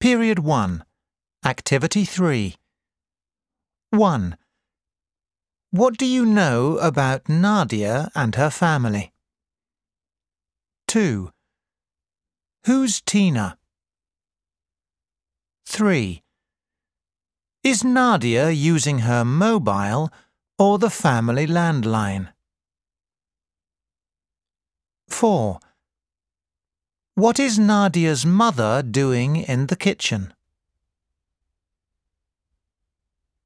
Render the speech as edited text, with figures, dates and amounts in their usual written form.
Period 1. Activity 3. 1. What do you know about Nadia and her family? 2. Who's Tina? 3. Is Nadia using her mobile or the family landline? 4. What is Nadia's mother doing in the kitchen?